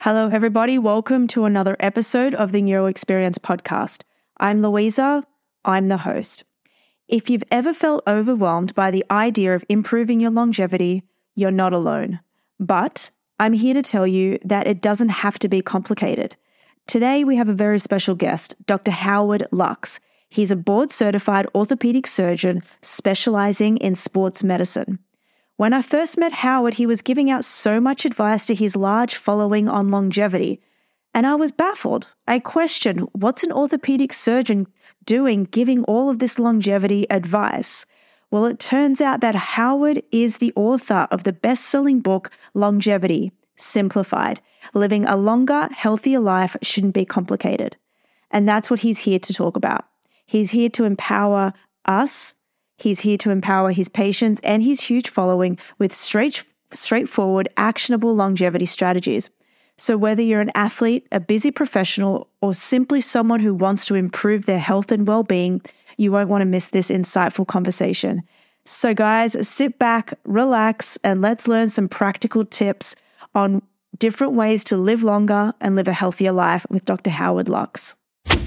Hello, everybody. Welcome to another episode of the Neuro Experience podcast. I'm Louisa. I'm the host. If you've ever felt overwhelmed by the idea of improving your longevity, you're not alone. But I'm here to tell you that it doesn't have to be complicated. Today, we have a very special guest, Dr. Howard Lux. He's a board-certified orthopedic surgeon specializing in sports medicine. When I first met Howard, he was giving out so much advice to his large following on longevity, and I was baffled. I questioned, what's an orthopedic surgeon doing giving all of this longevity advice? Well, it turns out that Howard is the author of the best-selling book, Longevity Simplified. Living a longer, healthier life shouldn't be complicated. And that's what he's here to talk about. He's here to empower us. He's here to empower his patients and his huge following with straightforward, actionable longevity strategies. So whether you're an athlete, a busy professional, or simply someone who wants to improve their health and well-being, you won't want to miss this insightful conversation. So guys, sit back, relax, and let's learn some practical tips on different ways to live longer and live a healthier life with Dr. Howard Lux.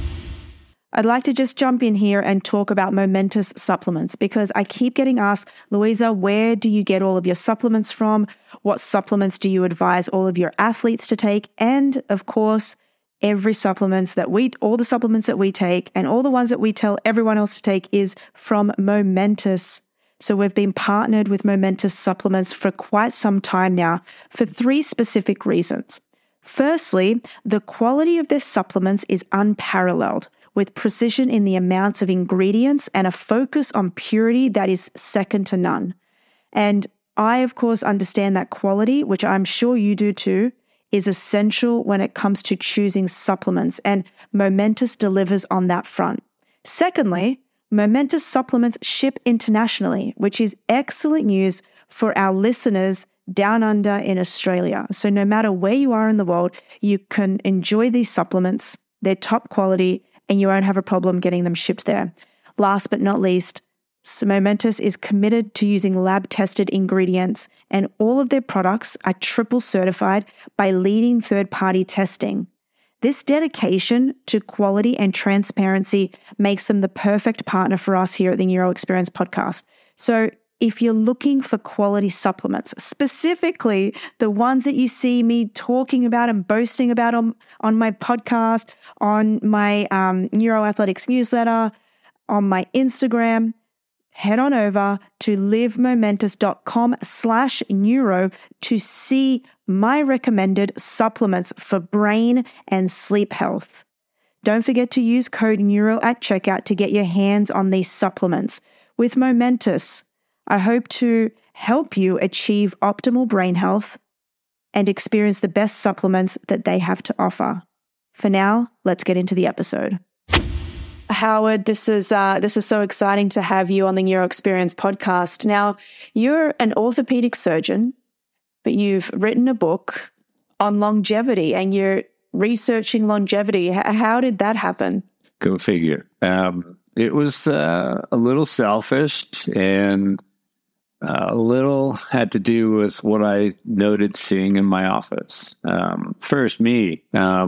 I'd like to just jump in here and talk about Momentous supplements because I keep getting asked, Louisa, where do you get all of your supplements from? What supplements do you advise all of your athletes to take? And of course, all the supplements that we take and all the ones that we tell everyone else to take is from Momentous. So we've been partnered with Momentous supplements for quite some time now for 3 specific reasons. Firstly, the quality of their supplements is unparalleled, with precision in the amounts of ingredients and a focus on purity that is second to none. And I, of course, understand that quality, which I'm sure you do too, is essential when it comes to choosing supplements, and Momentous delivers on that front. Secondly, Momentous supplements ship internationally, which is excellent news for our listeners down under in Australia. So no matter where you are in the world, you can enjoy these supplements. They're top quality, and you won't have a problem getting them shipped there. Last but not least, Momentous is committed to using lab-tested ingredients, and all of their products are triple certified by leading third-party testing. This dedication to quality and transparency makes them the perfect partner for us here at the Neuro Experience podcast. So if you're looking for quality supplements, specifically the ones that you see me talking about and boasting about on my podcast, on my Neuroathletics newsletter, on my Instagram, head on over to livemomentous.com/neuro to see my recommended supplements for brain and sleep health. Don't forget to use code NEURO at checkout to get your hands on these supplements. With Momentous, I hope to help you achieve optimal brain health and experience the best supplements that they have to offer. For now, let's get into the episode. Howard, this is so exciting to have you on the Neuro Experience podcast. Now, you're an orthopedic surgeon, but you've written a book on longevity and you're researching longevity. How did that happen? Go figure. It was a little selfish and a little had to do with what I noted seeing in my office. First, me,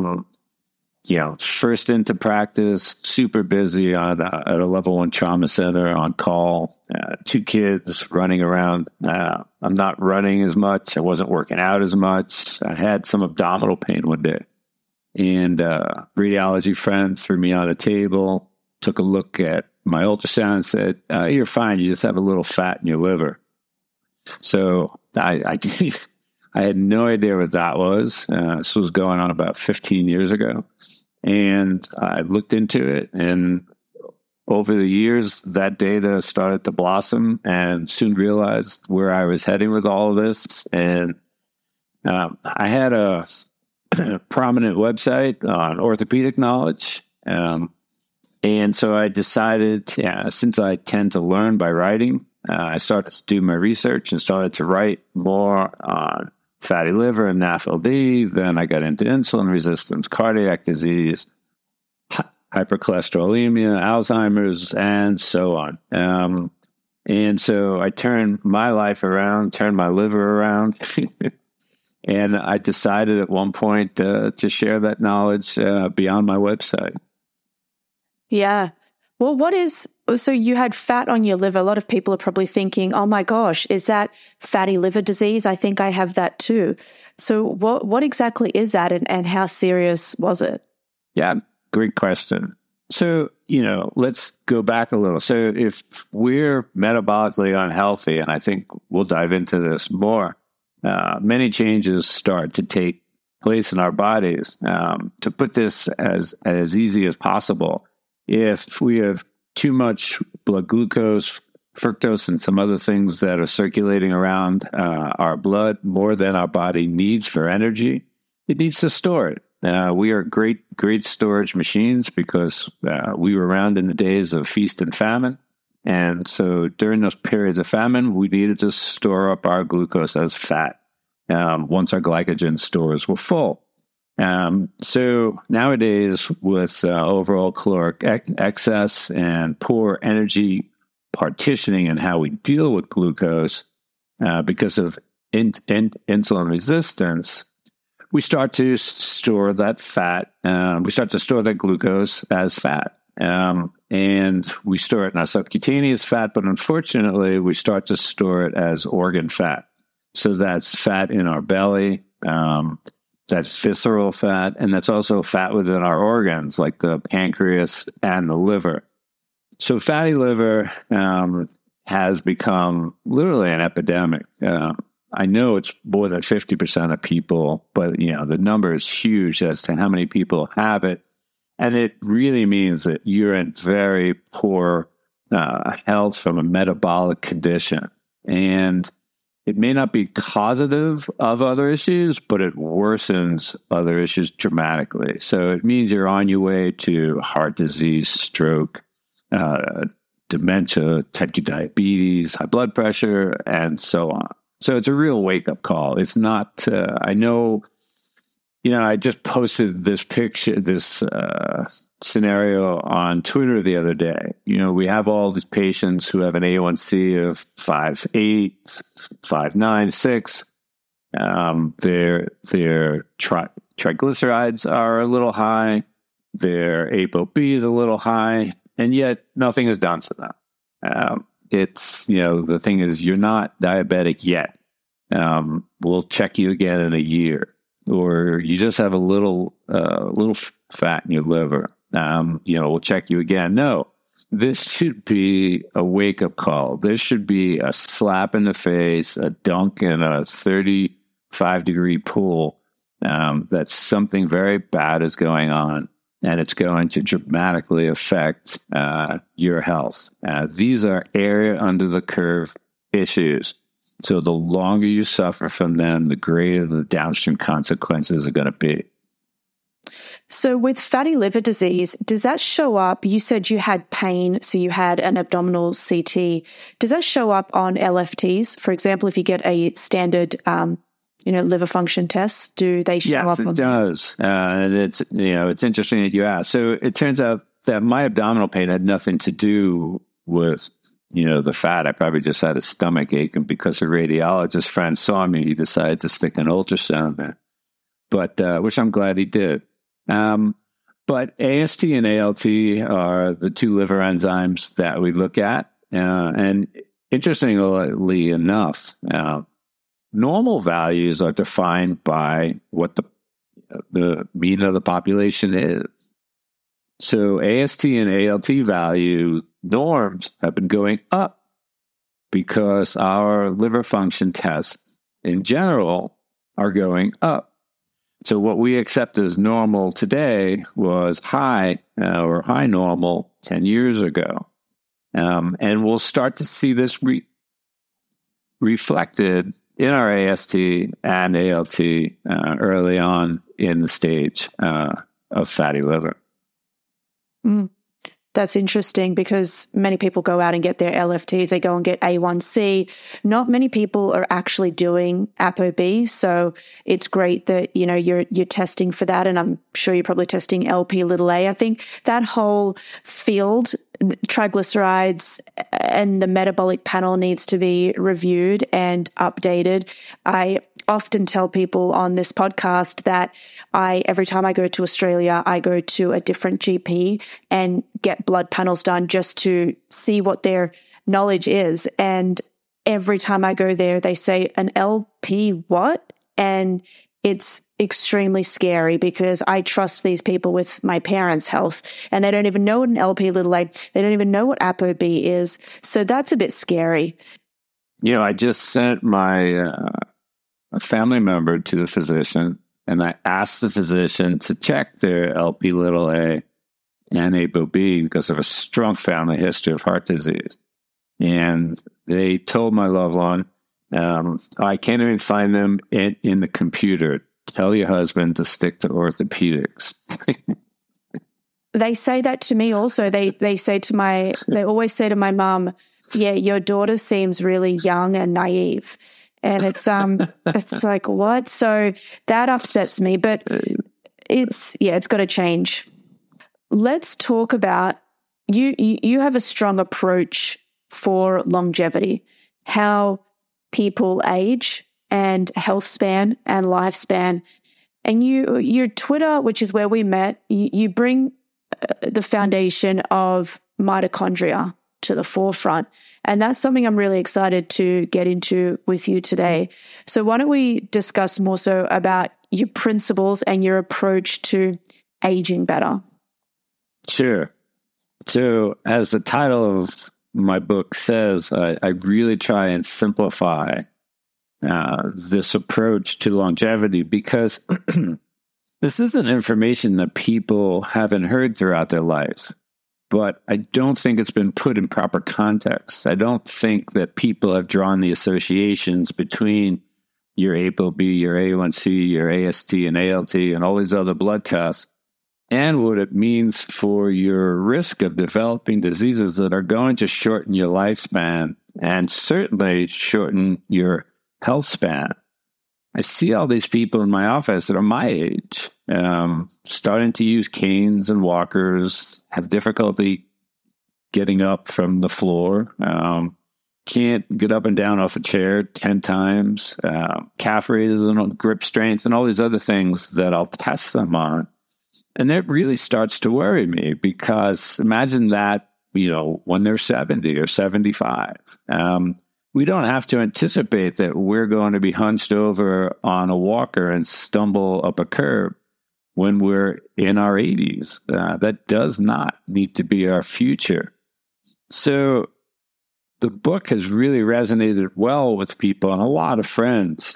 first into practice, super busy at a level 1 trauma center on call, 2 kids running around. I'm not running as much. I wasn't working out as much. I had some abdominal pain one day. And radiology friend threw me on a table, took a look at my ultrasound and said, you're fine. You just have a little fat in your liver. So I had no idea what that was. This was going on about 15 years ago. And I looked into it, and over the years, that data started to blossom and soon realized where I was heading with all of this. And I had a prominent website on orthopedic knowledge. And so I decided, since I tend to learn by writing, I started to do my research and started to write more on fatty liver and NAFLD. Then I got into insulin resistance, cardiac disease, hypercholesterolemia, Alzheimer's, and so on. And so I turned my life around, turned my liver around, And I decided at one point to share that knowledge beyond my website. Yeah. Well, so you had fat on your liver. A lot of people are probably thinking, oh my gosh, is that fatty liver disease? I think I have that too. So what exactly is that, and how serious was it? Yeah, great question. So, let's go back a little. So if we're metabolically unhealthy, and I think we'll dive into this more, many changes start to take place in our bodies. To put this as easy as possible, if we have too much blood glucose, fructose, and some other things that are circulating around our blood more than our body needs for energy, it needs to store it. We are great storage machines because we were around in the days of feast and famine. And so during those periods of famine, we needed to store up our glucose as fat once our glycogen stores were full. So nowadays, with overall caloric excess and poor energy partitioning and how we deal with glucose because of insulin resistance, we start to store that fat. We start to store that glucose as fat. And we store it in our subcutaneous fat, but unfortunately, we start to store it as organ fat. So that's fat in our belly, that's visceral fat, and that's also fat within our organs, like the pancreas and the liver. So fatty liver has become literally an epidemic. I know it's more than 50% of people, but the number is huge as to how many people have it. And it really means that you're in very poor health from a metabolic condition. And it may not be causative of other issues, but it worsens other issues dramatically. So it means you're on your way to heart disease, stroke, dementia, type 2 diabetes, high blood pressure, and so on. So it's a real wake-up call. It's not, I know, I just posted this picture, this scenario on Twitter the other day. We have all these patients who have an A1C of 5.8, 5.9, 6. Their triglycerides are a little high. Their ApoB is a little high, and yet nothing is done to them. It's, the thing is, you're not diabetic yet. We'll check you again in a year. Or you just have a little fat in your liver. We'll check you again. No, this should be a wake-up call. This should be a slap in the face, a dunk in a 35-degree pool, that something very bad is going on, and it's going to dramatically affect your health. These are area under the curve issues. So the longer you suffer from them, the greater the downstream consequences are going to be. So with fatty liver disease, does that show up? You said you had pain, so you had an abdominal CT. Does that show up on LFTs? For example, if you get a standard, liver function test, do they show up? Yes, it does. And it's interesting that you asked. So it turns out that my abdominal pain had nothing to do with the fat. I probably just had a stomach ache, and because a radiologist friend saw me, he decided to stick an ultrasound there. But which I'm glad he did. But AST and ALT are the two liver enzymes that we look at. And interestingly enough, normal values are defined by what the mean of the population is. So AST and ALT value norms have been going up because our liver function tests in general are going up. So what we accept as normal today was high or high normal 10 years ago. And we'll start to see this reflected in our AST and ALT early on in the stage of fatty liver. That's interesting because many people go out and get their LFTs. They go and get A1C. Not many people are actually doing ApoB. So it's great that, you're testing for that. And I'm sure you're probably testing Lp(a). I think that whole field, triglycerides and the metabolic panel, needs to be reviewed and updated. I often tell people on this podcast that every time I go to Australia, I go to a different GP and get blood panels done just to see what their knowledge is. And every time I go there, they say, an LP what? And it's extremely scary because I trust these people with my parents' health and they don't even know what an LP little a, they don't even know what ApoB is. So that's a bit scary. I just sent a family member to the physician and I asked the physician to check their LP little a and ApoB because of a strong family history of heart disease. And they told my loved one, I can't even find them in the computer. Tell your husband to stick to orthopedics. They say that to me also. They always say to my mom, yeah, your daughter seems really young and naive. And it's like, what? So that upsets me, but it's got to change. Let's talk about, you have a strong approach for longevity, how people age and health span and lifespan. And your Twitter, which is where we met, you bring the foundation of mitochondria to the forefront. And that's something I'm really excited to get into with you today. So why don't we discuss more so about your principles and your approach to aging better? Sure. So as the title of my book says, I really try and simplify this approach to longevity because this isn't information that people haven't heard throughout their lives, but I don't think it's been put in proper context. I don't think that people have drawn the associations between your ApoB, your A1C, your AST and ALT, and all these other blood tests, and what it means for your risk of developing diseases that are going to shorten your lifespan and certainly shorten your health span. I see all these people in my office that are my age, starting to use canes and walkers, have difficulty getting up from the floor, can't get up and down off a chair 10 times, calf raises and grip strength and all these other things that I'll test them on. And that really starts to worry me because imagine that, when they're 70 or 75. We don't have to anticipate that we're going to be hunched over on a walker and stumble up a curb when we're in our 80s. That does not need to be our future. So the book has really resonated well with people and a lot of friends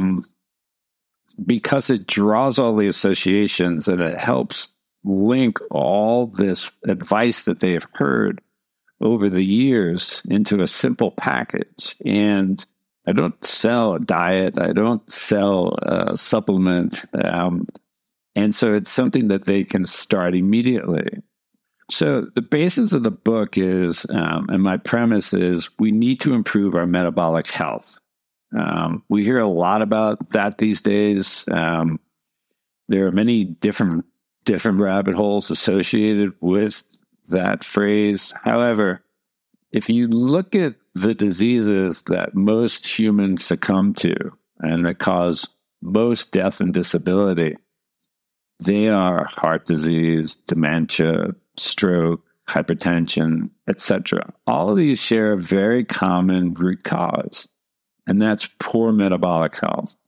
because it draws all the associations and it helps link all this advice that they have heard over the years into a simple package. And I don't sell a diet. I don't sell a supplement. And so it's something that they can start immediately. So the basis of the book is, and my premise is, we need to improve our metabolic health. We hear a lot about that these days. There are many different rabbit holes associated with that phrase. However, if you look at the diseases that most humans succumb to and that cause most death and disability, they are heart disease, dementia, stroke, hypertension, etc. All of these share a very common root cause, and that's poor metabolic health.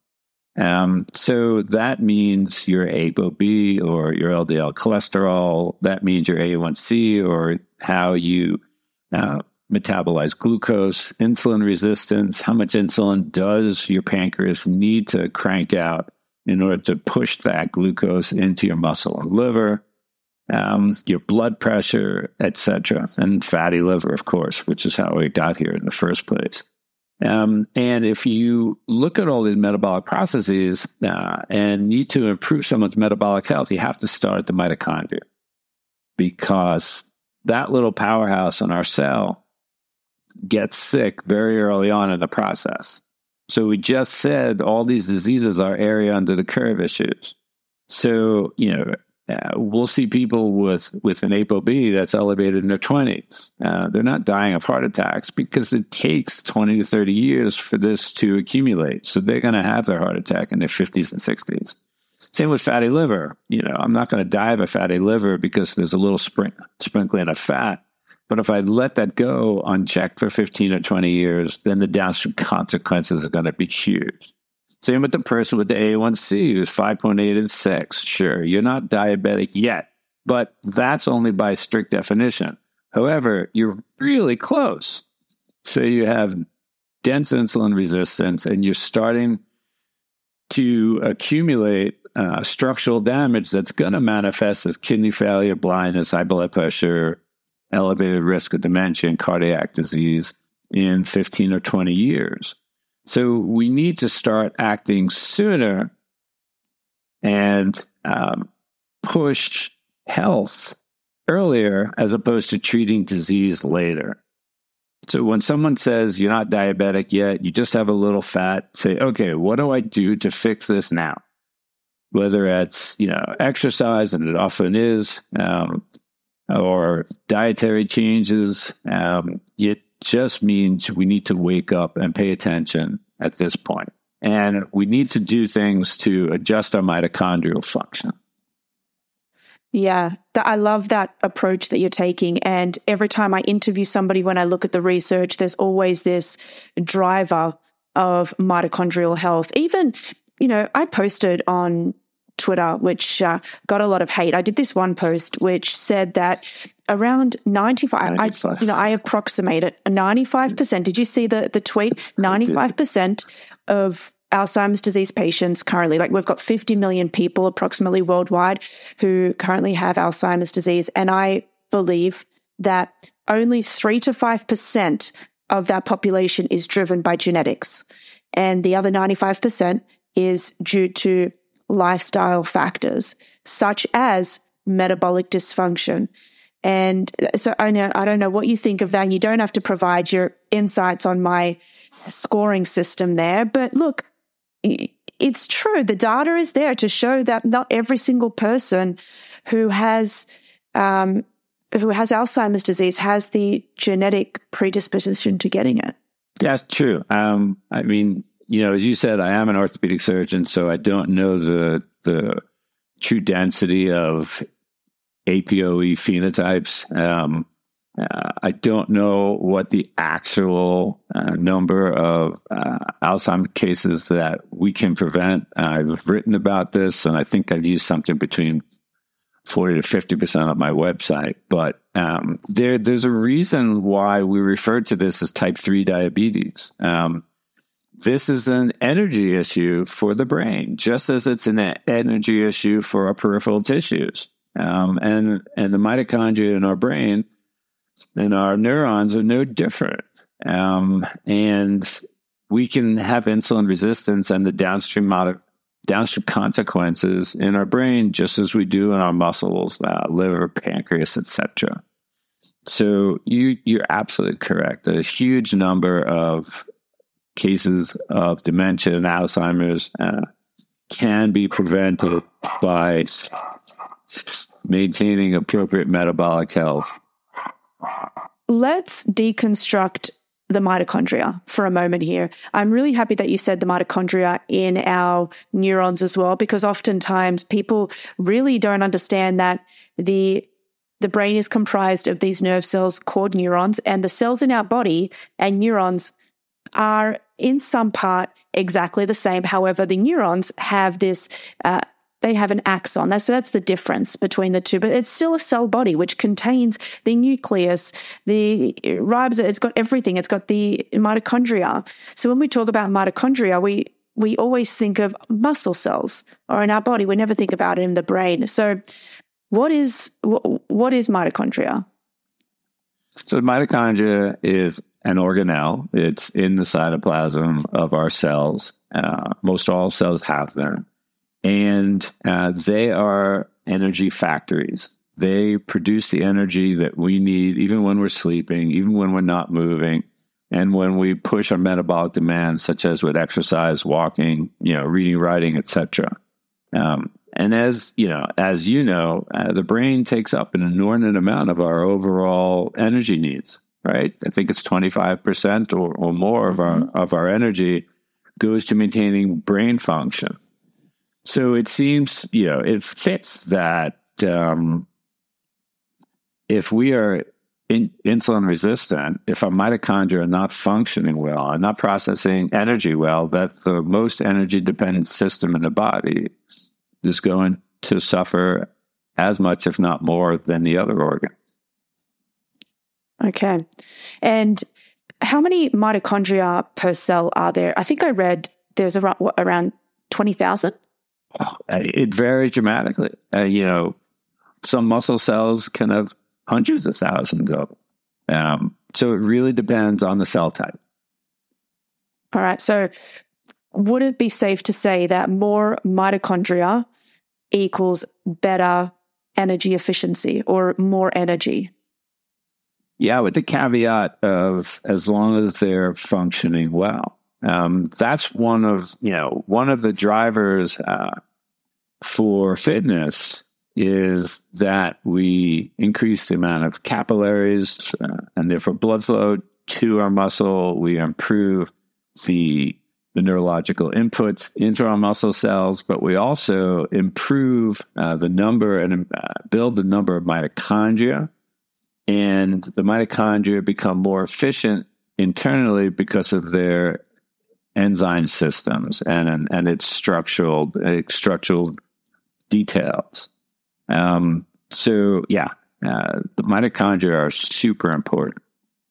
So that means your ApoB or your LDL cholesterol. That means your A1C or how you metabolize glucose, insulin resistance. How much insulin does your pancreas need to crank out in order to push that glucose into your muscle and liver? Your blood pressure, etc., and fatty liver, of course, which is how we got here in the first place. And if you look at all these metabolic processes and need to improve someone's metabolic health, you have to start at the mitochondria because that little powerhouse in our cell gets sick very early on in the process. So we just said all these diseases are area under the curve issues. So, we'll see people with an ApoB that's elevated in their 20s. They're not dying of heart attacks because it takes 20 to 30 years for this to accumulate. So they're going to have their heart attack in their 50s and 60s. Same with fatty liver. I'm not going to die of a fatty liver because there's a little sprinkling of fat. But if I let that go unchecked for 15 or 20 years, then the downstream consequences are going to be huge. Same with the person with the A1C who's 5.8 and 6. Sure, you're not diabetic yet, but that's only by strict definition. However, you're really close. So you have dense insulin resistance, and you're starting to accumulate structural damage that's going to manifest as kidney failure, blindness, high blood pressure, elevated risk of dementia and cardiac disease in 15 or 20 years. So we need to start acting sooner and push health earlier as opposed to treating disease later. So when someone says you're not diabetic yet, you just have a little fat, say, okay, what do I do to fix this now? Whether it's, exercise, and it often is, or dietary changes, it just means we need to wake up and pay attention at this point. And we need to do things to adjust our mitochondrial function. Yeah, I love that approach that you're taking. And every time I interview somebody, when I look at the research, there's always this driver of mitochondrial health. Even, I posted on Twitter, which got a lot of hate. I did this one post which said that around 95. I approximate it, 95%. Did you see the tweet? 95% of Alzheimer's disease patients currently, we've got 50 million people approximately worldwide who currently have Alzheimer's disease. And I believe that only 3 to 5% of that population is driven by genetics. And the other 95% is due to lifestyle factors, such as metabolic dysfunction. And so I don't know what you think of that. And you don't have to provide your insights on my scoring system there. But look, it's true. The data is there to show that not every single person who has Alzheimer's disease has the genetic predisposition to getting it. Yeah, it's true. As you said, I am an orthopedic surgeon, so I don't know the true density of APOE phenotypes. I don't know what the actual number of Alzheimer's cases that we can prevent. I've written about this, and I think I've used something between 40 to 50% of my website. But there's a reason why we refer to this as type 3 diabetes. This is an energy issue for the brain, just as it's an energy issue for our peripheral tissues. And the mitochondria in our brain and our neurons are no different. And we can have insulin resistance and the downstream consequences in our brain, just as we do in our muscles, liver, pancreas, etc. So you're absolutely correct. A huge number of cases of dementia and Alzheimer's can be prevented by maintaining appropriate metabolic health. Let's deconstruct the mitochondria for a moment here. I'm really happy that you said the mitochondria in our neurons as well, because oftentimes people really don't understand that the brain is comprised of these nerve cells called neurons, and the cells in our body and neurons are in some part exactly the same. However, the neurons have this, they have an axon. So that's the difference between the two. But it's still a cell body, which contains the nucleus, the ribosome. It's got everything. It's got the mitochondria. So when we talk about mitochondria, we always think of muscle cells, or in our body. We never think about it in the brain. So what is mitochondria? So mitochondria is an organelle. It's in the cytoplasm of our cells. Most all cells have them. And they are energy factories. They produce the energy that we need, even when we're sleeping, even when we're not moving, and when we push our metabolic demands, such as with exercise, walking, reading, writing, etc. And as you know, the brain takes up an inordinate amount of our overall energy needs, right? I think it's 25% or more of our energy goes to maintaining brain function. So it seems, it fits that if we are insulin resistant, if our mitochondria are not functioning well and not processing energy well, that the most energy dependent system in the body is going to suffer as much, if not more, than the other organ. Okay. And how many mitochondria per cell are there? I think I read there's around 20,000. It varies dramatically. Some muscle cells can have hundreds of thousands of them. So it really depends on the cell type. All right. So would it be safe to say that more mitochondria equals better energy efficiency or more energy? Yeah, with the caveat of as long as they're functioning well. That's one of the drivers for fitness is that we increase the amount of capillaries and therefore blood flow to our muscle. We improve the neurological inputs into our muscle cells, but we also improve the number and build the number of mitochondria. And the mitochondria become more efficient internally because of their enzyme systems and its structural details. The mitochondria are super important.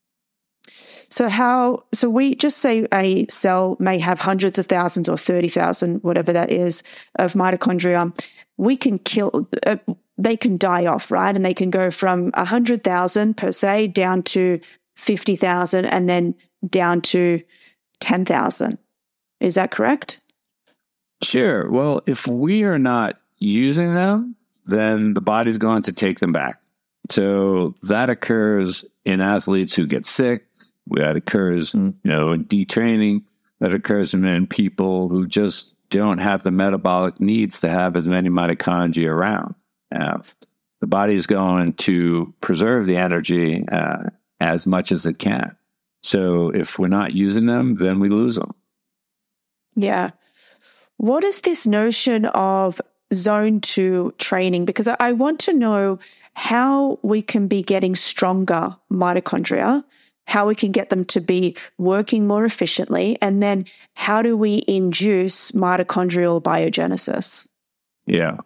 So we just say a cell may have hundreds of thousands or 30,000, whatever that is, of mitochondria. We can they can die off, right? And they can go from 100,000 per se down to 50,000 and then down to 10,000. Is that correct? Sure. Well, if we are not using them, then the body's going to take them back. So that occurs in athletes who get sick. That occurs, in detraining. That occurs in people who just don't have the metabolic needs to have as many mitochondria around. The body is going to preserve the energy as much as it can. So if we're not using them, then we lose them. Yeah. What is this notion of zone 2 training? Because I want to know how we can be getting stronger mitochondria, how we can get them to be working more efficiently, and then how do we induce mitochondrial biogenesis? Yeah.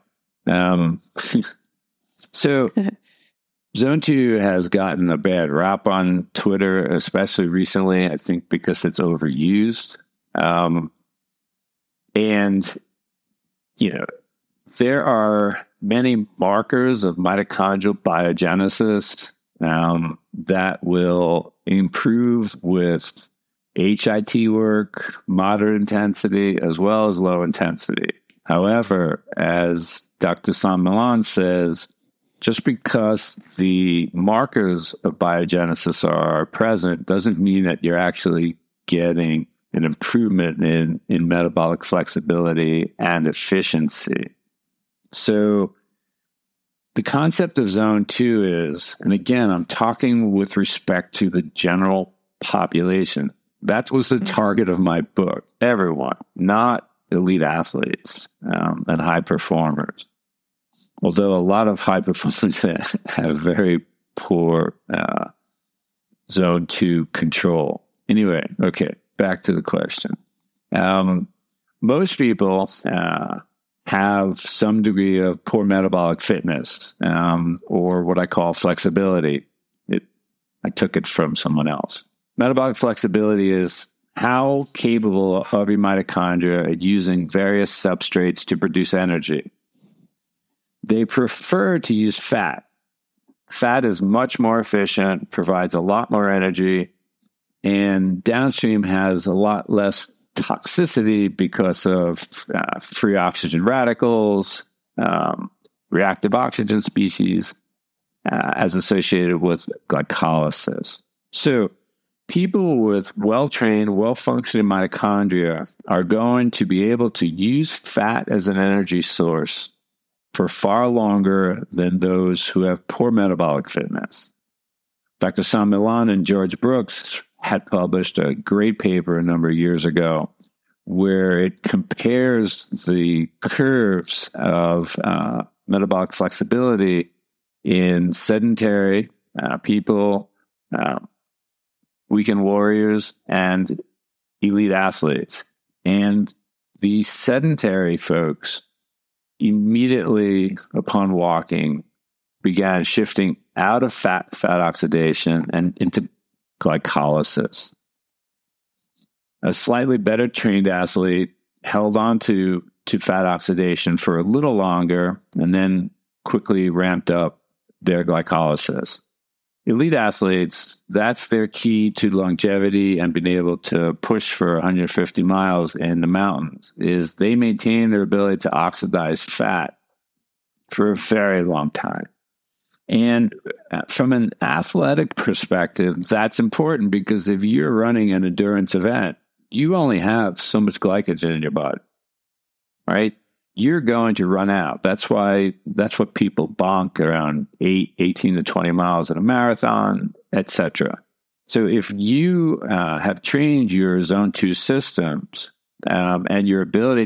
So Zone 2 has gotten a bad rap on Twitter, especially recently, I think because it's overused. There are many markers of mitochondrial biogenesis that will improve with HIIT work, moderate intensity, as well as low intensity. However, as Dr. Sam Milan says, just because the markers of biogenesis are present doesn't mean that you're actually getting an improvement in metabolic flexibility and efficiency. So the concept of Zone 2 is, and again, I'm talking with respect to the general population. That was the target of my book. Everyone, not elite athletes and high performers. Although a lot of high performers have very poor Zone 2 control. Anyway, okay, back to the question. Most people have some degree of poor metabolic fitness or what I call flexibility. I took it from someone else. Metabolic flexibility is how capable are your mitochondria at using various substrates to produce energy. They prefer to use fat. Fat is much more efficient, provides a lot more energy, and downstream has a lot less toxicity because of free oxygen radicals, reactive oxygen species, as associated with glycolysis. So people with well-trained, well-functioning mitochondria are going to be able to use fat as an energy source for far longer than those who have poor metabolic fitness. Dr. Sam Milan and George Brooks had published a great paper a number of years ago where it compares the curves of metabolic flexibility in sedentary people, weekend warriors, and elite athletes. And the sedentary folks immediately upon walking began shifting out of fat oxidation and into glycolysis. A slightly better trained athlete held on to fat oxidation for a little longer and then quickly ramped up their glycolysis. Elite athletes, that's their key to longevity and being able to push for 150 miles in the mountains, is they maintain their ability to oxidize fat for a very long time. And from an athletic perspective, that's important because if you're running an endurance event, you only have so much glycogen in your body, right? You're going to run out. That's what people bonk around 18 to 20 miles in a marathon, etc. So if you have trained your zone 2 systems and your ability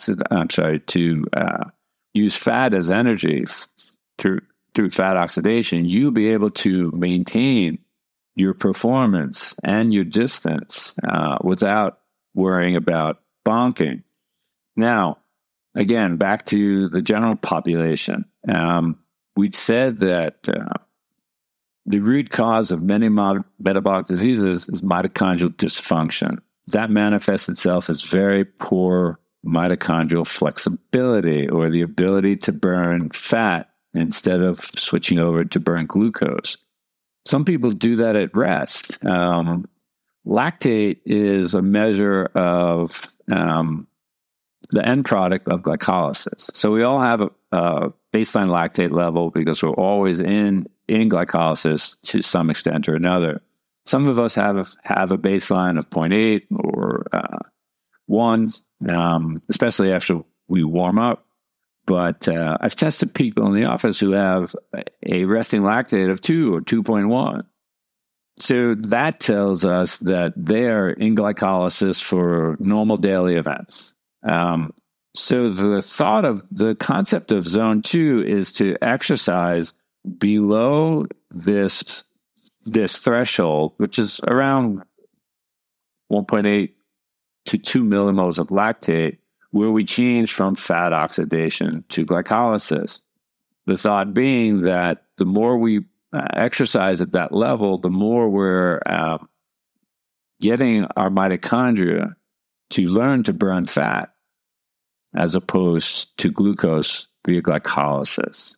to use fat as energy through fat oxidation, you'll be able to maintain your performance and your distance without worrying about bonking. Now, again, back to the general population. We'd said that the root cause of many metabolic diseases is mitochondrial dysfunction. That manifests itself as very poor mitochondrial flexibility, or the ability to burn fat instead of switching over to burn glucose. Some people do that at rest. Lactate is a measure of the end product of glycolysis. So we all have a baseline lactate level because we're always in glycolysis to some extent or another. Some of us have a baseline of 0.8 or 1, especially after we warm up. But I've tested people in the office who have a resting lactate of 2 or 2.1. So that tells us that they're in glycolysis for normal daily events. So the concept of zone 2 is to exercise below this threshold, which is around 1.8 to 2 millimoles of lactate, where we change from fat oxidation to glycolysis. The thought being that the more we exercise at that level, the more we're getting our mitochondria to learn to burn fat as opposed to glucose via glycolysis.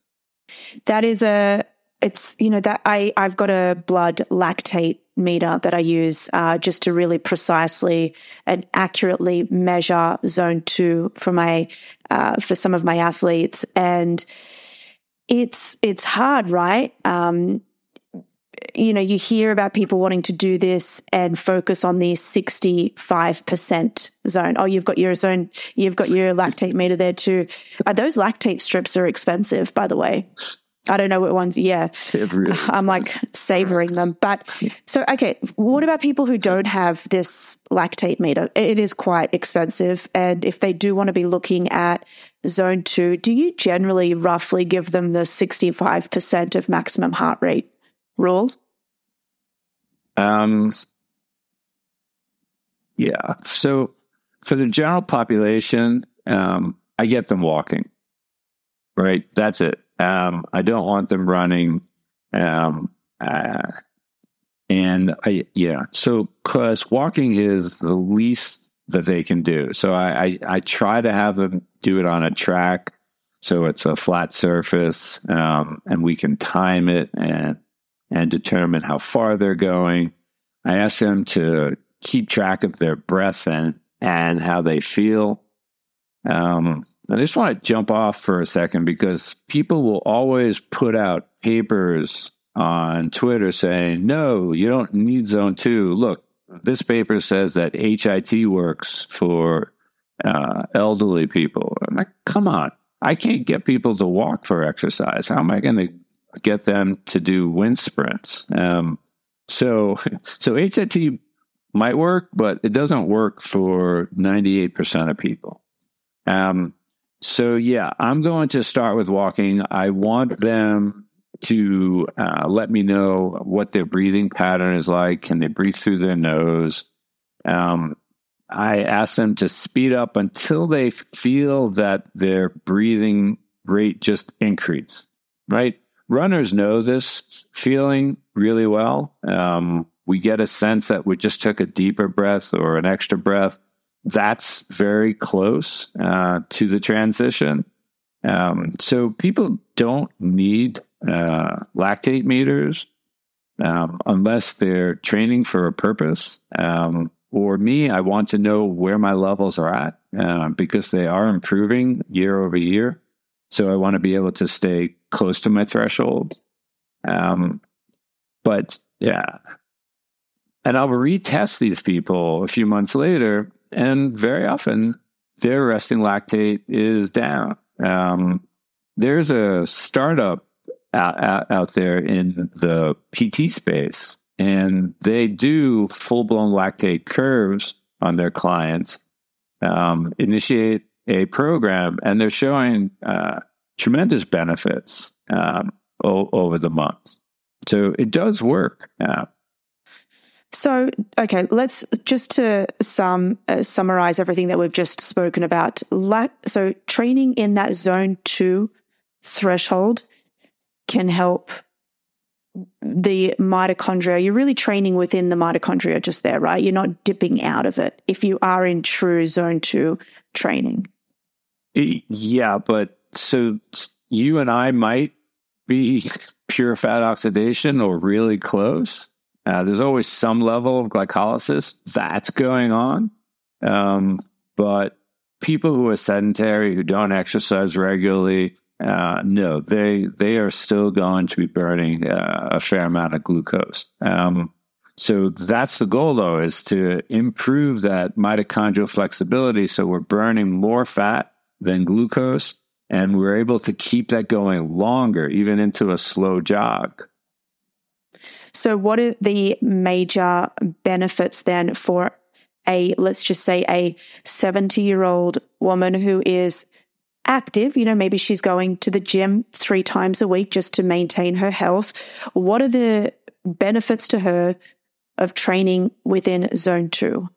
I've got a blood lactate meter that I use just to really precisely and accurately measure zone 2 for some of my athletes. And it's hard, right? You hear about people wanting to do this and focus on the 65% zone. Oh, you've got your lactate meter there too. Those lactate strips are expensive, by the way. I don't know what ones. Yeah. I'm like savoring them. But so, okay. What about people who don't have this lactate meter? It is quite expensive. And if they do want to be looking at zone 2, do you generally roughly give them the 65% of maximum heart rate rule? Yeah. So for the general population, I get them walking, right? That's it. I don't want them running. So cause walking is the least that they can do. So I try to have them do it on a track. So it's a flat surface, and we can time it and determine how far they're going. I ask them to keep track of their breath and how they feel. I just want to jump off for a second because people will always put out papers on Twitter saying, no, you don't need zone 2. Look, this paper says that HIIT works for elderly people. I'm like, come on. I can't get people to walk for exercise. How am I going to get them to do wind sprints? So HIIT might work, but it doesn't work for 98% of people. So yeah, I'm going to start with walking. I want them to let me know what their breathing pattern is like. Can they breathe through their nose? I ask them to speed up until they feel that their breathing rate just increased, right? Runners know this feeling really well. We get a sense that we just took a deeper breath or an extra breath. That's very close to the transition. So people don't need lactate meters unless they're training for a purpose. Or me, I want to know where my levels are at because they are improving year over year. So I want to be able to stay close to my threshold. But yeah, and I'll retest these people a few months later, and very often their resting lactate is down. There's a startup out there in the PT space, and they do full-blown lactate curves on their clients, initiate a program, and they're showing tremendous benefits over the months. So it does work. So, okay, let's just to summarize everything that we've just spoken about. So training in that zone 2 threshold can help the mitochondria. You're really training within the mitochondria just there, right? You're not dipping out of it if you are in true zone 2 training. Yeah, but so you and I might be pure fat oxidation or really close. There's always some level of glycolysis that's going on. But people who are sedentary, who don't exercise regularly, no, they are still going to be burning a fair amount of glucose. So that's the goal, though, is to improve that mitochondrial flexibility so we're burning more fat than glucose, and we're able to keep that going longer, even into a slow jog. So what are the major benefits then for let's just say a 70-year-old woman who is active? Maybe she's going to the gym 3 times a week just to maintain her health. What are the benefits to her of training within zone 2?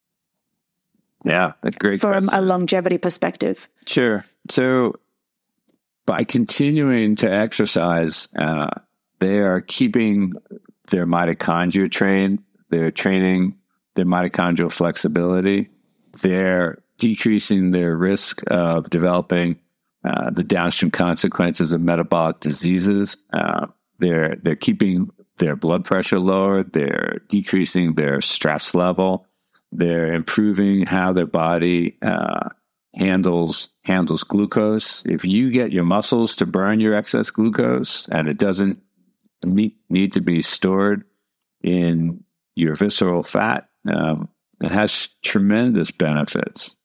Yeah, that's great. From a longevity perspective. Sure. So by continuing to exercise, they are keeping their mitochondria trained. They're training their mitochondrial flexibility. They're decreasing their risk of developing the downstream consequences of metabolic diseases. They're keeping their blood pressure lower. They're decreasing their stress level. They're improving how their body handles glucose. If you get your muscles to burn your excess glucose and it doesn't need to be stored in your visceral fat, it has tremendous benefits.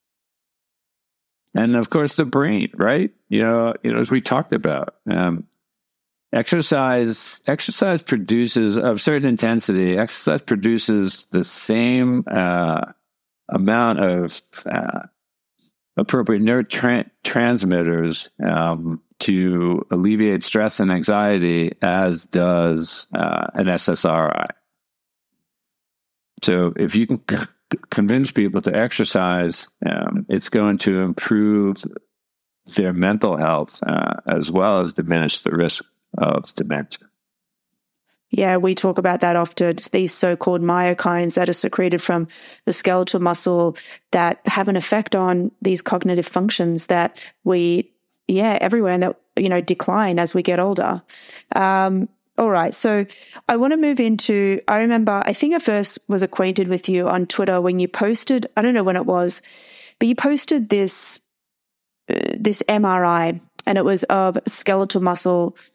And of course, the brain, right? As we talked about, exercise produces, of certain intensity, exercise produces the same amount of appropriate neurotransmitters to alleviate stress and anxiety as does an SSRI. So if you can convince people to exercise, it's going to improve their mental health as well as diminish the risk of dementia. Yeah, we talk about that often. It's these so-called myokines that are secreted from the skeletal muscle that have an effect on these cognitive functions that everywhere, and that, decline as we get older. All right. So I want to move into, I remember, I think I first was acquainted with you on Twitter when you posted, I don't know when it was, but you posted this MRI, and it was of skeletal muscle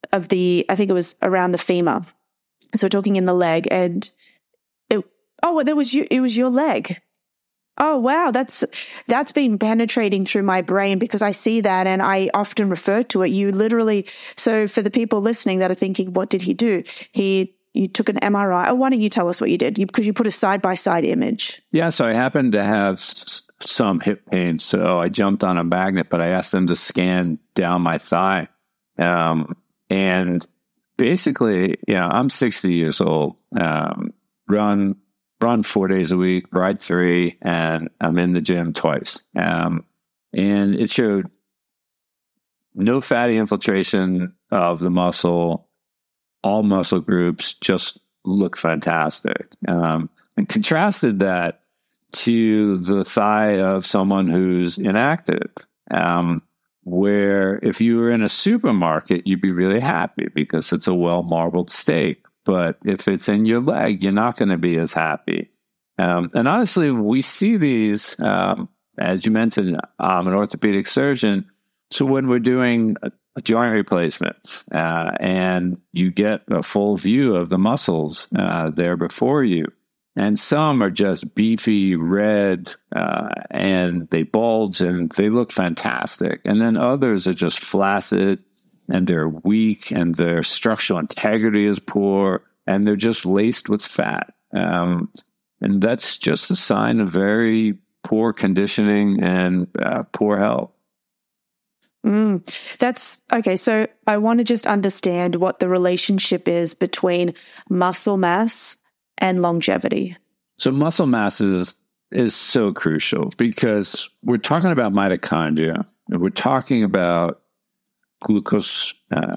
of I think it was around the femur. So we're talking in the leg, and it was your leg. Oh, wow. That's been penetrating through my brain, because I see that and I often refer to it. You literally, so for the people listening that are thinking, what did he do? You took an MRI. Oh, why don't you tell us what you did? Because you put a side-by-side image. Yeah, so I happened to have some hip pain, so I jumped on a magnet, but I asked them to scan down my thigh. And basically, I'm 60 years old, run 4 days a week, ride 3, and I'm in the gym twice. And it showed no fatty infiltration of the muscle. All muscle groups just look fantastic. And contrasted that to the thigh of someone who's inactive, where if you were in a supermarket, you'd be really happy because it's a well-marbled steak. But if it's in your leg, you're not going to be as happy. And honestly, we see these, as you mentioned, I'm an orthopedic surgeon. So when we're doing a joint replacement, and you get a full view of the muscles there before you, and some are just beefy red, and they bulge and they look fantastic. And then others are just flaccid, and they're weak, and their structural integrity is poor, and they're just laced with fat. And that's just a sign of very poor conditioning and poor health. That's okay. So I want to just understand what the relationship is between muscle mass and longevity. So muscle mass is so crucial because we're talking about mitochondria, and we're talking about glucose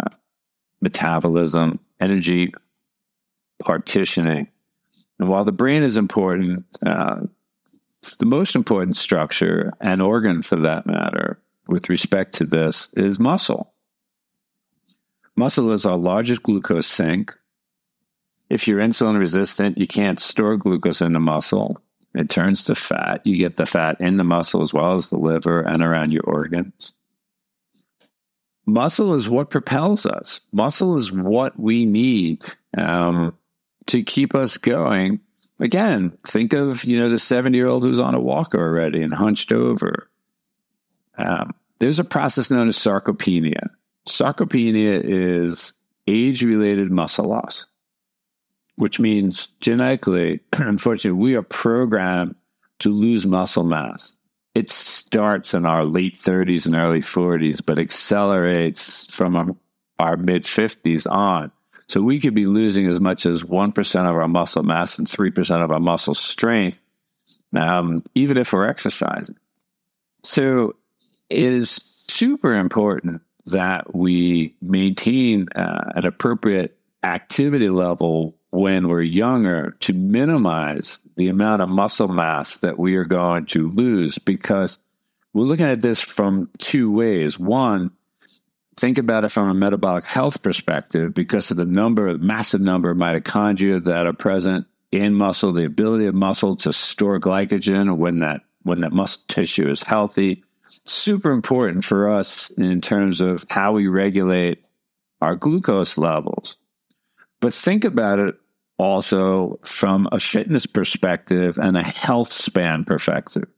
metabolism, energy partitioning. And while the brain is important, the most important structure and organ for that matter with respect to this is muscle. Muscle is our largest glucose sink. If you're insulin resistant, you can't store glucose in the muscle. It turns to fat. You get the fat in the muscle as well as the liver and around your organs. Muscle is what propels us. Muscle is what we need to keep us going. Again, think of, the 70-year-old who's on a walker already and hunched over. There's a process known as sarcopenia. Sarcopenia is age-related muscle loss, which means genetically, unfortunately, we are programmed to lose muscle mass. It starts in our late 30s and early 40s, but accelerates from our mid-50s on. So we could be losing as much as 1% of our muscle mass and 3% of our muscle strength, even if we're exercising. So it is super important that we maintain an appropriate activity level when we're younger to minimize the amount of muscle mass that we are going to lose, because we're looking at this from two ways. One, think about it from a metabolic health perspective because of the massive number of mitochondria that are present in muscle, the ability of muscle to store glycogen when that muscle tissue is healthy. Super important for us in terms of how we regulate our glucose levels. But think about it also from a fitness perspective and a health span perspective.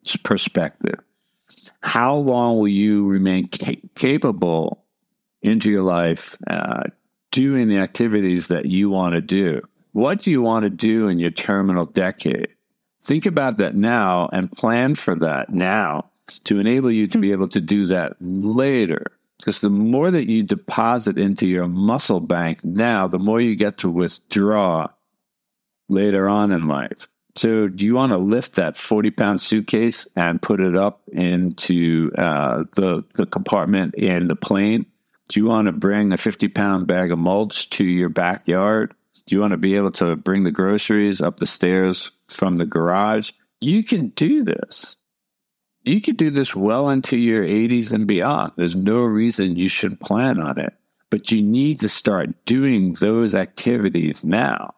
How long will you remain capable into your life doing the activities that you want to do? What do you want to do in your terminal decade? Think about that now and plan for that now to enable you to be able to do that later. Because the more that you deposit into your muscle bank now, the more you get to withdraw later on in life. So do you want to lift that 40-pound suitcase and put it up into the compartment in the plane? Do you want to bring a 50-pound bag of mulch to your backyard? Do you want to be able to bring the groceries up the stairs from the garage? You can do this. You could do this well into your 80s and beyond. There's no reason you shouldn't plan on it. But you need to start doing those activities now.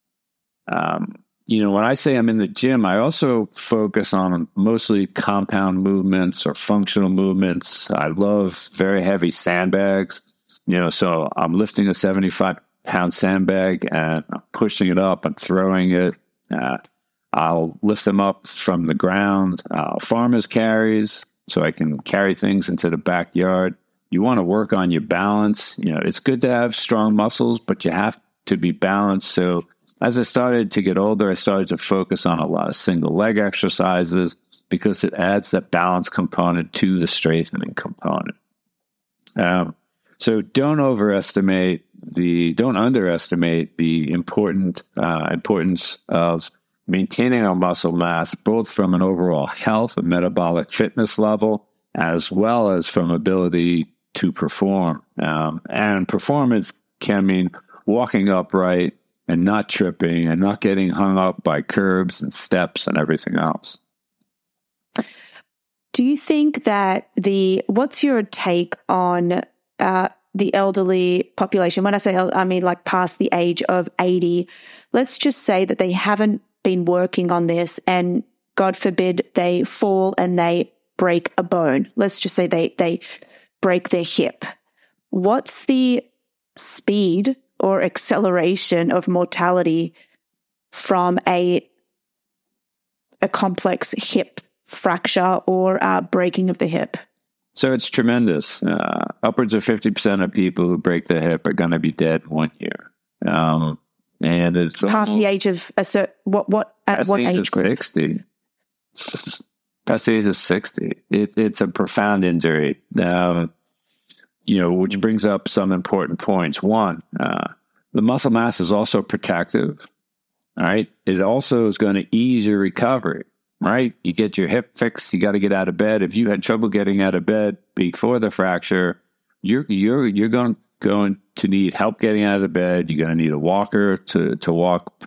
When I say I'm in the gym, I also focus on mostly compound movements or functional movements. I love very heavy sandbags. So I'm lifting a 75-pound sandbag and I'm pushing it up and throwing it. I'll lift them up from the ground. Farmers carries, so I can carry things into the backyard. You want to work on your balance. It's good to have strong muscles, but you have to be balanced. So as I started to get older, I started to focus on a lot of single leg exercises because it adds that balance component to the strengthening component. So don't underestimate the importance of maintaining our muscle mass, both from an overall health and metabolic fitness level, as well as from ability to perform. And performance can mean walking upright and not tripping and not getting hung up by curbs and steps and everything else. Do you think that what's your take on the elderly population? When I say, I mean like past the age of 80, let's just say that they haven't been working on this and God forbid they fall and they break a bone. Let's just say they break their hip. What's the speed or acceleration of mortality from a complex hip fracture or breaking of the hip? So it's tremendous. Upwards of 50% of people who break their hip are going to be dead in 1 year. And it's past the age of what age group? 60. Past the age of 60. It's a profound injury. Which brings up some important points. One, the muscle mass is also protective. All right. It also is going to ease your recovery. Right? You get your hip fixed. You got to get out of bed. If you had trouble getting out of bed before the fracture, you're going to need help getting out of the bed. You're going to need a walker to walk,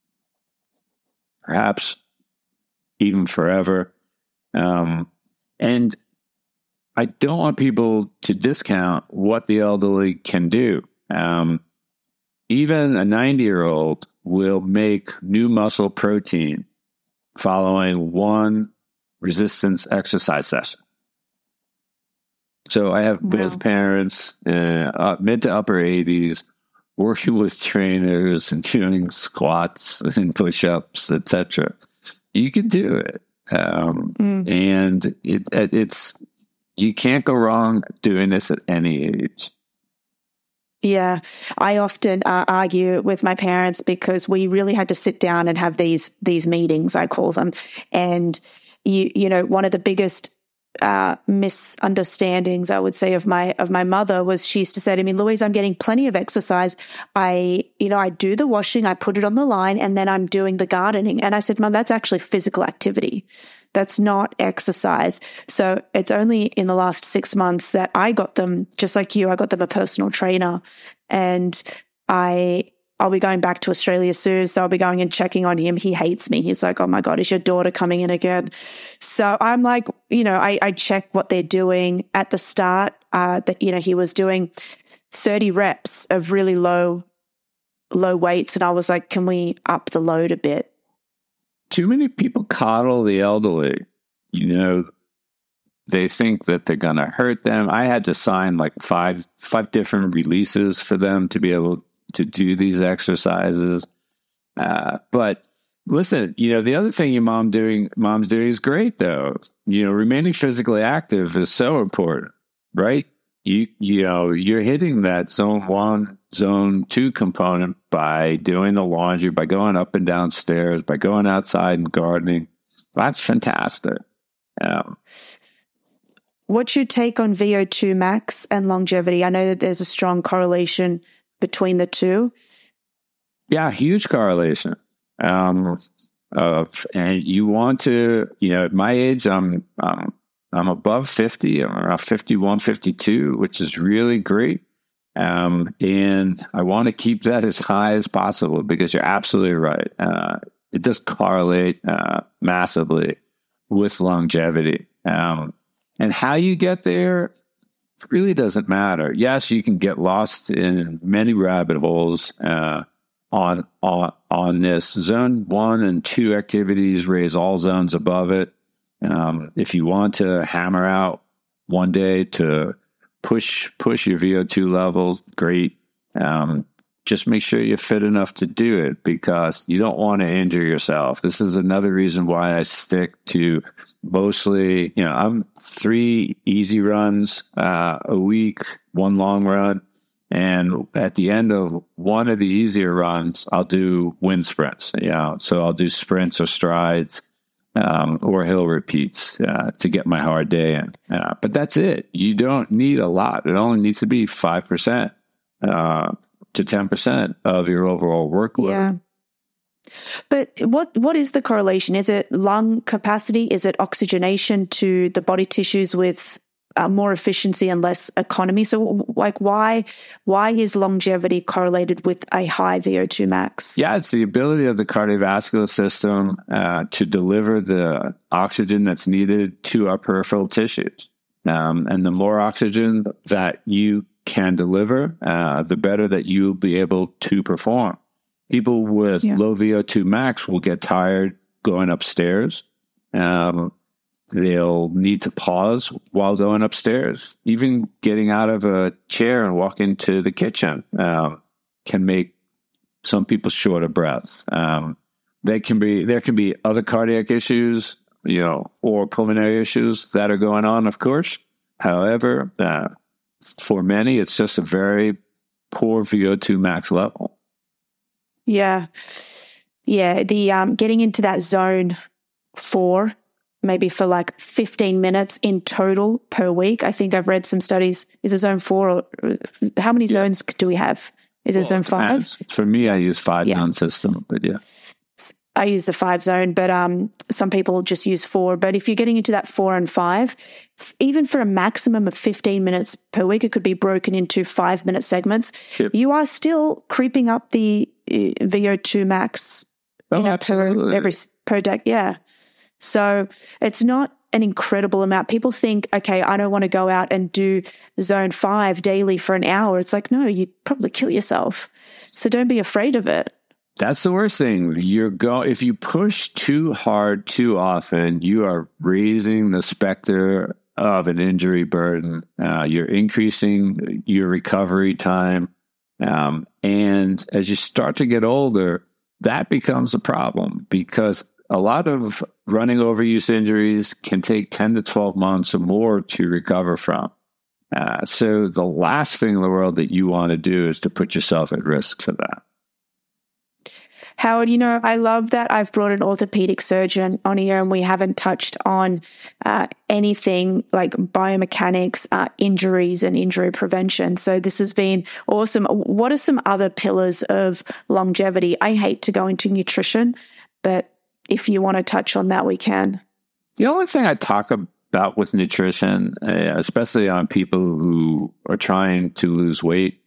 perhaps even forever. And I don't want people to discount what the elderly can do. Even a 90-year-old will make new muscle protein following one resistance exercise session. So I have both parents, mid to upper 80s, working with trainers and doing squats and push-ups, etc. You can do it. And it's you can't go wrong doing this at any age. Yeah, I often argue with my parents because we really had to sit down and have these meetings, I call them. And one of the biggest misunderstandings, I would say, of my mother was she used to say to me, "Louise, I'm getting plenty of exercise. I do the washing, I put it on the line, and then I'm doing the gardening." And I said, "Mom, that's actually physical activity. That's not exercise." So it's only in the last 6 months that I got them, just like you, I got them a personal trainer. And I'll be going back to Australia soon, so I'll be going and checking on him. He hates me. He's like, "Oh my God, is your daughter coming in again?" So I'm like, I check what they're doing at the start. He was doing 30 reps of really low weights. And I was like, can we up the load a bit? Too many people coddle the elderly. They think that they're going to hurt them. I had to sign like five different releases for them to be able to do these exercises. But listen, the other thing your mom's doing is great though. Remaining physically active is so important, right? You're hitting that zone 1, zone 2 component by doing the laundry, by going up and down stairs, by going outside and gardening. That's fantastic. What's your take on VO2 max and longevity? I know that there's a strong correlation between the two. Yeah, huge correlation. And you want to, at my age, I'm above 50. I'm around 51, 52, which is really great. And I want to keep that as high as possible because you're absolutely right. It does correlate massively with longevity. And how you get there really doesn't matter. Yes, you can get lost in many rabbit holes on this. Zone 1 and 2 activities raise all zones above it. If you want to hammer out one day to push your VO2 levels, great. Just make sure you're fit enough to do it, because you don't want to injure yourself. This is another reason why I stick to mostly, I'm 3 easy runs a week, 1 long run. And at the end of one of the easier runs, I'll do wind sprints. So I'll do sprints or strides or hill repeats to get my hard day in. But that's it. You don't need a lot. It only needs to be 5% to 10% of your overall workload. Yeah. But what is the correlation? Is it lung capacity? Is it oxygenation to the body tissues with more efficiency and less economy? So why is longevity correlated with a high VO2 max? Yeah, it's the ability of the cardiovascular system to deliver the oxygen that's needed to our peripheral tissues. And the more oxygen that you can deliver, the better that you'll be able to perform. People with low VO2 max will get tired going upstairs. They'll need to pause while going upstairs. Even getting out of a chair and walking to the kitchen can make some people short of breath. There can be other cardiac issues, or pulmonary issues that are going on, of course. However, for many, it's just a very poor VO2 max level. Yeah. The getting into that zone 4, maybe for like 15 minutes in total per week. I think I've read some studies. Is it zone 4 or how many zones do we have? Is it zone 5? For me, I use 5-zone system, but yeah. I use the 5 zone, but some people just use 4. But if you're getting into that 4 and 5, even for a maximum of 15 minutes per week, it could be broken into 5-minute segments. Yep. You are still creeping up the VO2 max per day. Yeah. So it's not an incredible amount. People think, okay, I don't want to go out and do zone 5 daily for an hour. It's like, no, you'd probably kill yourself. So don't be afraid of it. That's the worst thing. If you push too hard too often, you are raising the specter of an injury burden. You're increasing your recovery time. And as you start to get older, that becomes a problem, because a lot of running overuse injuries can take 10 to 12 months or more to recover from. So the last thing in the world that you want to do is to put yourself at risk for that. Howard, I love that I've brought an orthopedic surgeon on here and we haven't touched on anything like biomechanics, injuries and injury prevention. So this has been awesome. What are some other pillars of longevity? I hate to go into nutrition, but if you want to touch on that, we can. The only thing I talk about with nutrition, especially on people who are trying to lose weight,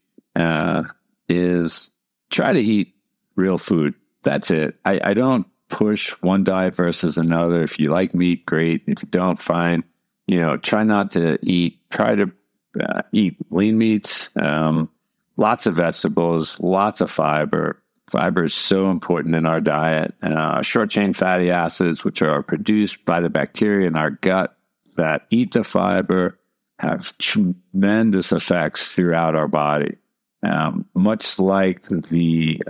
is try to eat real food. That's it. I don't push one diet versus another. If you like meat, great. If you don't, fine. Try not to try to eat lean meats, lots of vegetables, lots of fiber. Fiber is so important in our diet. Short-chain fatty acids, which are produced by the bacteria in our gut that eat the fiber, have tremendous effects throughout our body. Much like the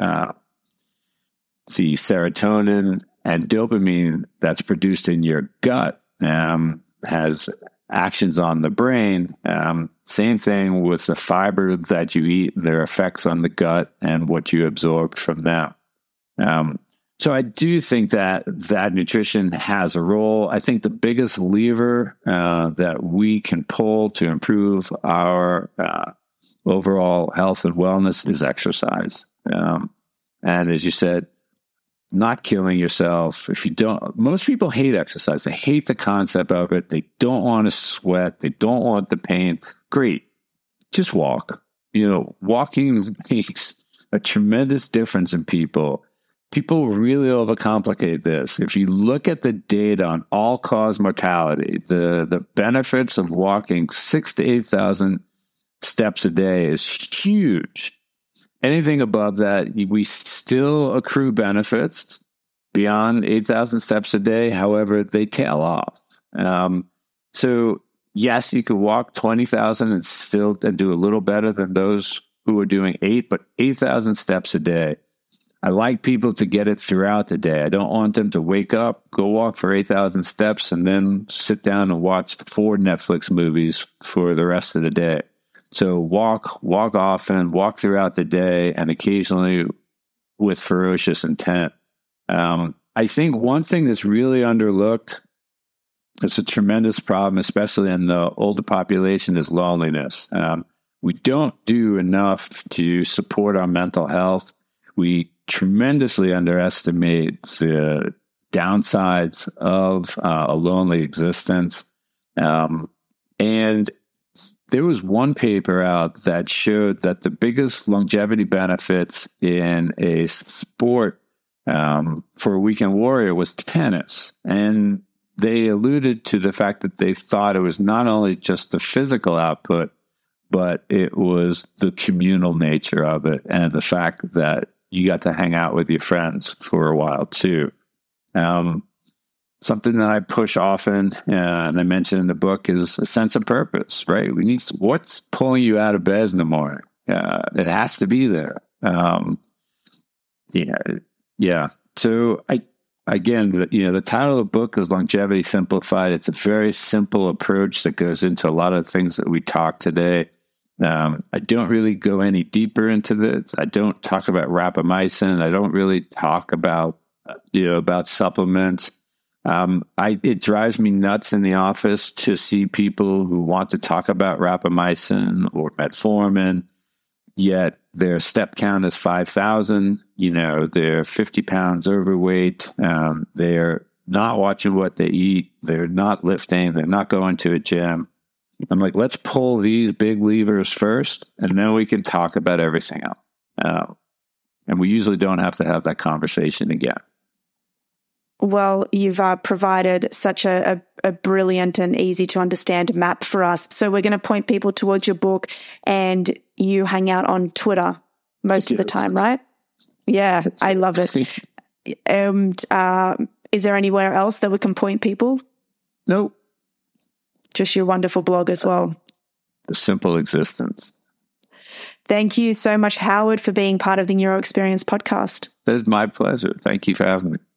serotonin and dopamine that's produced in your gut has actions on the brain. Same thing with the fiber that you eat, their effects on the gut and what you absorb from them. So I do think that nutrition has a role. I think the biggest lever that we can pull to improve our overall health and wellness is exercise. And as you said, not killing yourself. If you don't, most people hate exercise. They hate the concept of it. They don't want to sweat. They don't want the pain. Great. Just walk. Walking makes a tremendous difference in people. People really overcomplicate this. If you look at the data on all-cause mortality, the benefits of walking 6,000 to 8,000 steps a day is huge. Anything above that, we still accrue benefits beyond 8,000 steps a day. However, they tail off. So yes, you could walk 20,000 and still do a little better than those who are doing 8,000 steps a day. I like people to get it throughout the day. I don't want them to wake up, go walk for 8,000 steps, and then sit down and watch 4 Netflix movies for the rest of the day. So walk often, walk throughout the day, and occasionally with ferocious intent. I think one thing that's really underlooked, it's a tremendous problem, especially in the older population, is loneliness. We don't do enough to support our mental health. We tremendously underestimate the downsides of a lonely existence. And there was one paper out that showed that the biggest longevity benefits in a sport for a weekend warrior was tennis. And they alluded to the fact that they thought it was not only just the physical output, but it was the communal nature of it and the fact that you got to hang out with your friends for a while too. Something that I push often, and I mentioned in the book, is a sense of purpose, right? We need what's pulling you out of bed in the morning. It has to be there. Yeah. So the title of the book is Longevity Simplified. It's a very simple approach that goes into a lot of things that we talk today. I don't really go any deeper into this. I don't talk about rapamycin. I don't really talk about supplements. It drives me nuts in the office to see people who want to talk about rapamycin or metformin, yet their step count is 5,000. They're 50 pounds overweight. They're not watching what they eat. They're not lifting. They're not going to a gym. I'm like, let's pull these big levers first, and then we can talk about everything else. And we usually don't have to have that conversation again. Well, you've provided such a brilliant and easy to understand map for us. So we're going to point people towards your book, and you hang out on Twitter most of the time, right? Yeah, I love it. And is there anywhere else that we can point people? Nope. Just your wonderful blog as well. The Simple Existence. Thank you so much, Howard, for being part of the Neuro Experience podcast. It's my pleasure. Thank you for having me.